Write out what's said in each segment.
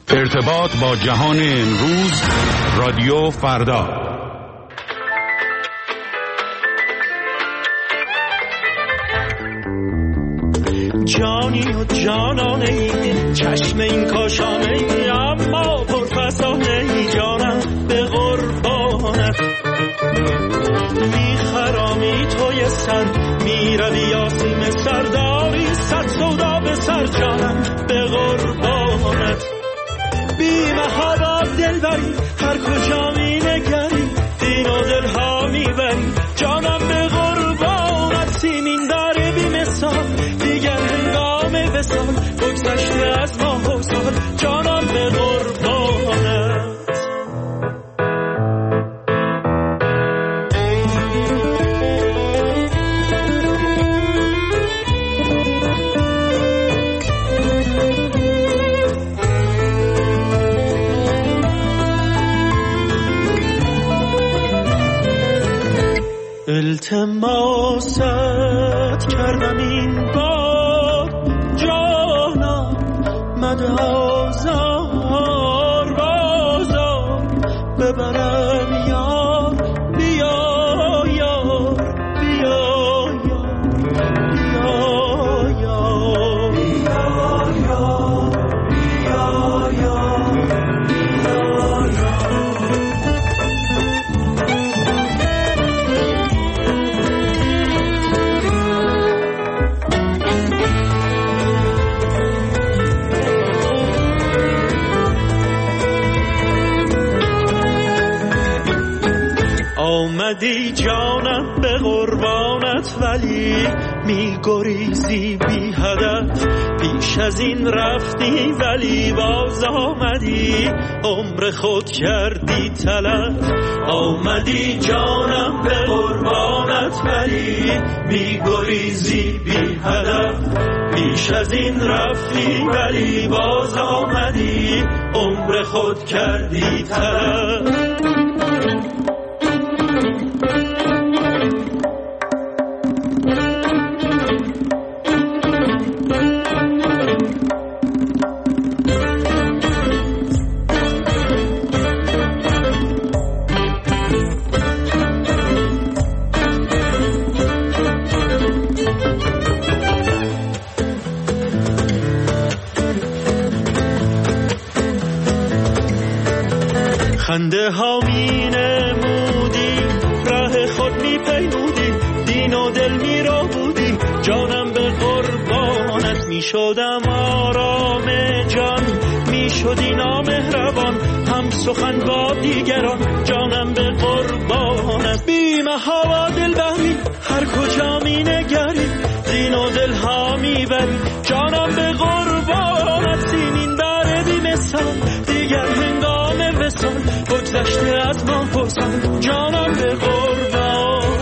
ارتباط با جهان امروز، رادیو فردا. جانی و جانانه ای، چشم این کاشانه ای، اما پرفسانه ای، جانم به قربانت. میخرامی توی سر، میروی آسیم سرداری، صد سودا به سر، جانم به قربانت. بیمها با دل بری، هر کجا می نگری، دین و دل ها می بری، جانم به قربانت. سیمین داره بی مثال، دیگر هنگام وصال، بگذشته از ماه و سال، جانم به قربانت. التماست کردم این بار، جانم مده آزار، بازار ببرم یار، بیا یار، بیا یار، بیا یار، بیا یار، بیا یار، بیا یار. آمدی جانم به قربانت، ولی می گریزی بی هدف. پیش از این رفتی ولی باز آمدی، عمر خود کردی تلف. آمدی جانم به قربانت، ولی می گریزی بی هدف. پیش از این رفتی ولی باز آمدی، عمر خود کردی تلف. خنده ها می نمودی، راه خود می پیمودی، دین و دل می رو بودی، جانم به قربانت. می شدم آرام جان، می شدی نامهربان، هم سخن با دیگران، جانم به قربانت. بی محابا دل بهمی، هر کجا می نگری، دین و دل ها می بری، جانم به قربانت. سیمین داره بی مثال، دیگر هنگام وصال، بگذشته از ما پسال، جانم به قربانت.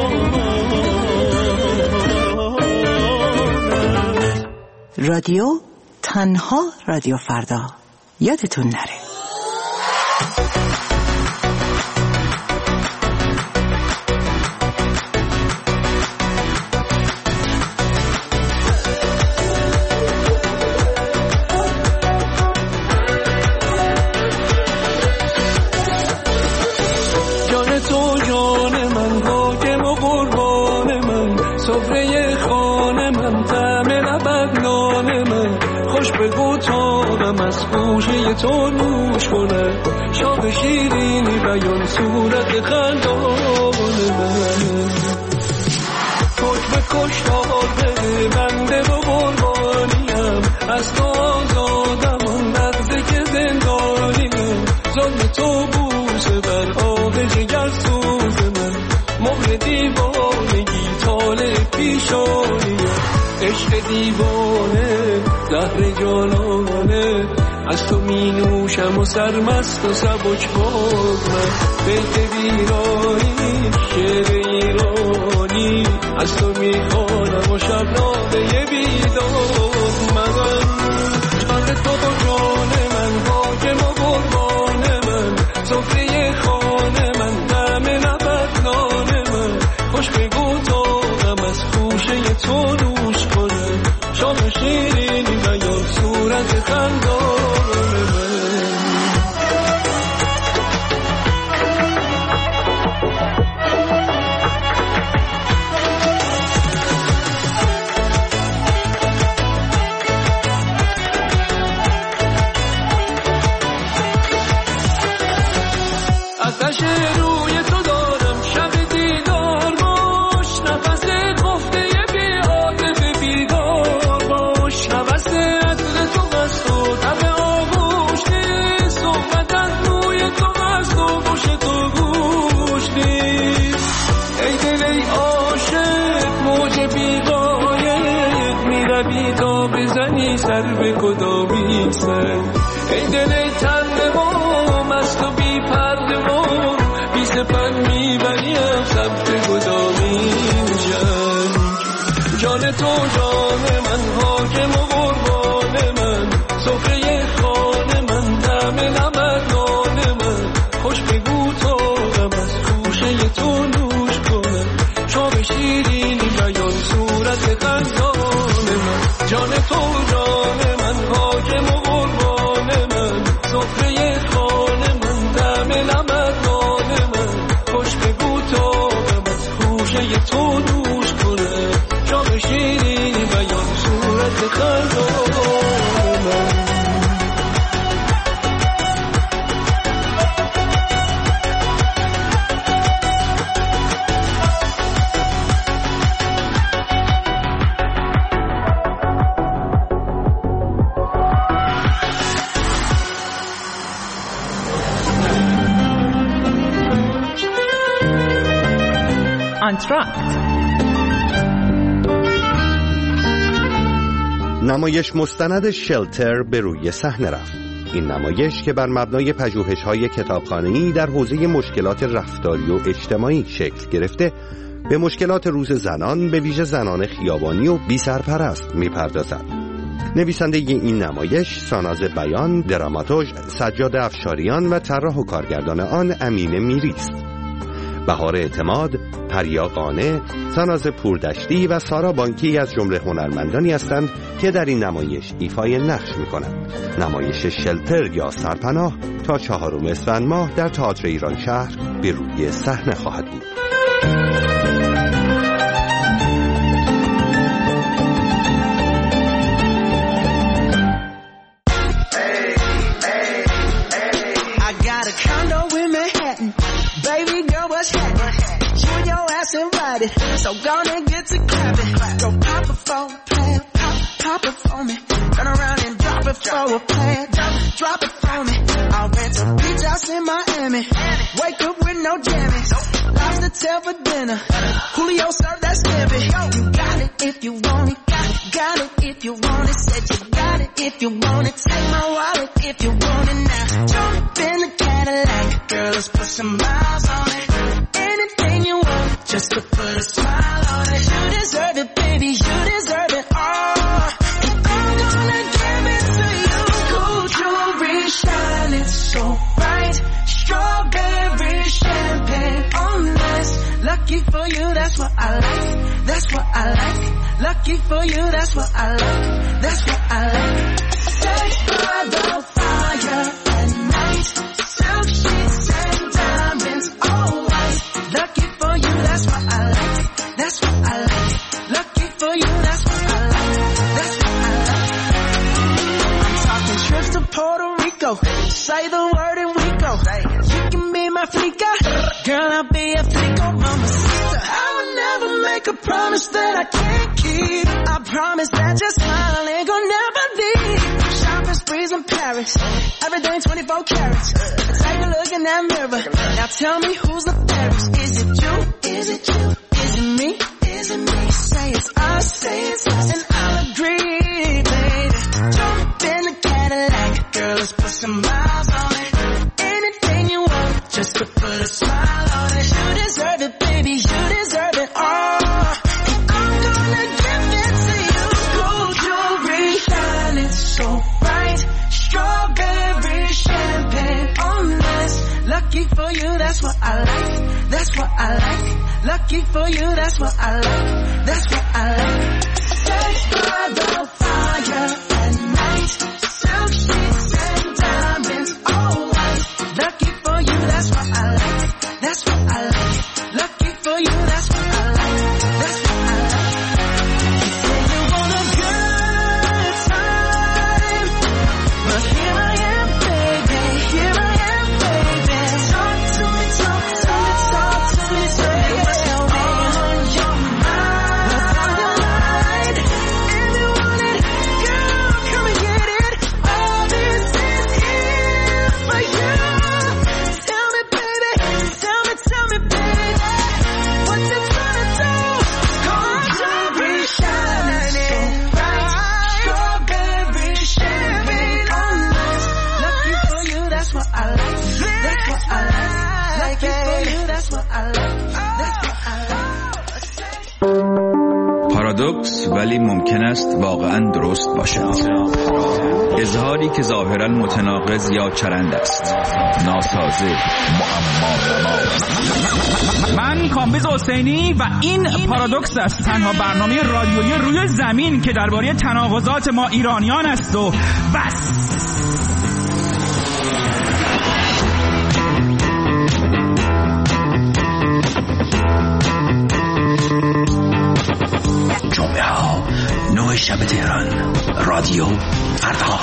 رادیو تنها رادیو فردا، یادتون نره. گوشه تو نوش کنه، شاد شیرینی بیان صورت خندان من. حکم کشتار بده بنده و قربانیم، از تو آزادم آن لحظه که زندانیم. ظلم تو بوسه بر آب جگر سوز من، مهر دیوانگی طالع پیشانیم. عشق دیوانه زهر جانانه، از تو می نوشم و سرمست و سبک باز من. بیت ویرانی شعر ایرانی، از تو می خوانم و شب ناله بیداد من. جان تو و جان من، حاکم و قربان من، سفره خانه من، دم نبت نان من. خوش بگو تاقم از خوشه تو نوش کنه، شام شیرینی و یا صورت خندان من. این سنگ ای دل ای تن ما مست و بی پرده ما بی سپن میبریم سمت گدامین جنگ جان تو جان من حاکم و قربان من سفره خانه من دم نمدان من خوش بگو تا غم از خوشه تو نوش کنم شام شیرینی بیان صورت قندان من جان تو جان من حاکم و قربان من سفره خانه من دم نمدان من خوش بگو تا غم از خوشه تو نوش کنم شام شیرینی بیان صورت قندان من آنتراکت نمایش مستند شلتر به روی صحنه رفت. این نمایش که بر مبنای پژوهش‌های کتابخوانه‌ای در حوزه مشکلات رفتاری و اجتماعی شکل گرفته، به مشکلات روز زنان به ویژه زنان خیابانی و بی سرپرست می‌پردازد. نویسنده این نمایش ساناز بیان، دراماتورگ سجاد افشاریان و طراح و کارگردان آن امین میری است. بهار اعتماد، پریا قانع، ساناز پوردشتی و سارا بانکی از جمله هنرمندانی هستند که در این نمایش ایفای نقش می‌کنند. نمایش شلتر یا سرپناه تا 4 اسفند ماه در تئاتر ایران شهر به روی صحنه خواهد بود. So gonna get to clapping. Go pop it for a plan, pop it for me. Turn around and drop it for a plan, drop it for me. I'll rent a beach house in Miami. Wake up with no jammies. Lobster tail for dinner. Julio served that scampi. You got it if you want it. Got it if you want it. Said you got it if you want it. Take my wallet if you want it now. Jump in the Cadillac. Girl, let's put some miles on it. Anything you want, just to put a smile on it. You deserve it, baby, you deserve it all. And I'm gonna give it to you. Gold jewelry shining so bright. Strawberry champagne on us. Lucky for you, that's what I like. That's what I like. Lucky for you, that's what I like. That's what I like. Sex by the fire at night. Silk sheets and diamonds all white. Lucky for you, that's what I like. That's what I like. Lucky for you, that's what I like. That's what I like. I'm talking trips to Puerto Rico. Say the word and we go. You can be my flica. Girl, I'll be a flico, mama sister. I would never make a promise that I can't keep. I promise that your smile ain't gonna never leave. Shopping sprees in Paris. Everything 24 carats. Take a look in that mirror. Now tell me who's the fairest. Is it you? Is it you? Is it me? Is it me? Say it's us, say it's us, and I'll agree, baby. Jump in the Cadillac, girl, let's put some miles on it. Anything you want, just to put a smile on it. You deserve it, baby, you deserve it all. And I'm gonna give it to you. Gold jewelry shining so bright. Strawberry champagne on us. Lucky for you, that's what I like. That's what I like. Lucky for you, that's what I like. That's what I like. Sex by the fire at night. Silk sheets and diamonds all white. Lucky for you, that's what I like. That's what I like. Lucky for you, that's what I like. That's what I like. You say you want a good time, but here I am, baby. Here I am, baby. Talk to me, talk to me, talk to me, say what's on your mind. What's on your mind? Everyone پارادوکس ولی ممکن است واقعا درست باشد. اظهاری که ظاهرا متناقض یا چرند است، ناسازه، معما. من کامبیز حسینی و این پارادوکس است، تنها برنامه رادیویی روی زمین که درباره تناقضات ما ایرانیان است و بس. جمعه ها 9 شب تهران، رادیو فردا.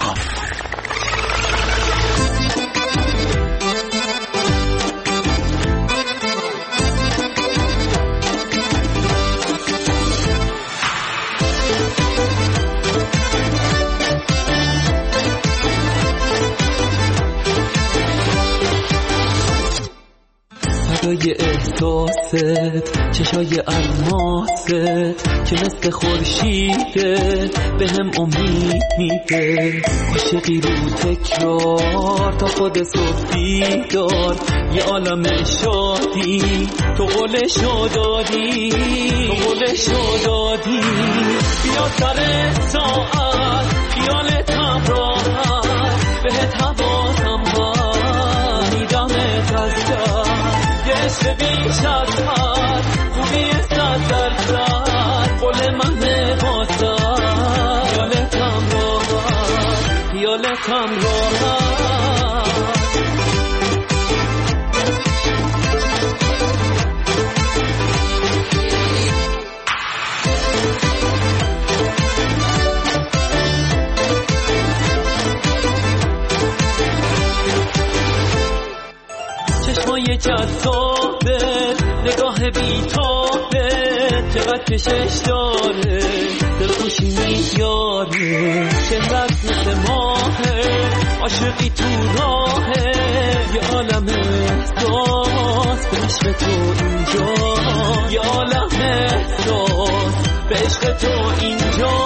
صدای احساست، چشای الماست که مثل خورشیده به هم امید میده. عاشقی رو تکرار تا خود صبح بیدار، یه عالم شادی تو قولشو دادی، بیا سر ساعت خیالتم راحت، بهت حواسم هست میدمت از دست، یه بیش از حد خوبی 100%، قول من واسه خیالتم راحت. چشمای جذابت، نگاه بیتابت، چقدر کشش داره، دلخوشی میاره، چهرت مثل ماهه، عاشقی تو راهه، یه عالم احساس به عشق تو اینجا، یه عالم احساس به عشق تو اینجا.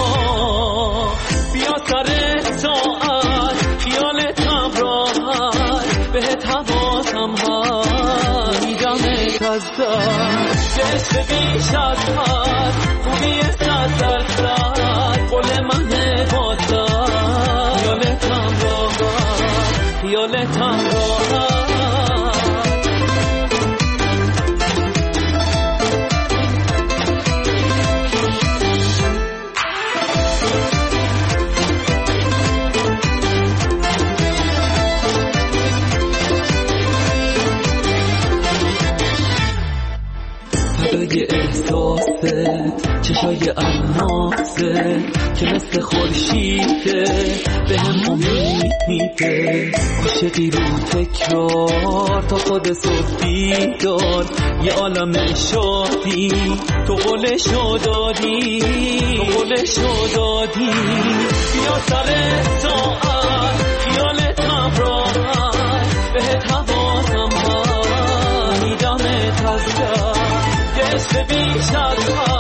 بیا سر ساعت خیالتم راحت، بهت حواسم هست میدمت از دست، یه عشق بیش از حد خوبی 100%، قول من واسه خیالتم راحت. صدای احساست، چشای الماست که مثل خورشیده به هم امید میده. عاشقی رو تکرار تا خود صبح بیدار، یه عالم شادی تو قولشو دادی، بیا سر ساعت خیالتم راحت، بهت حواسم هست میدمت از دست، یه بیش از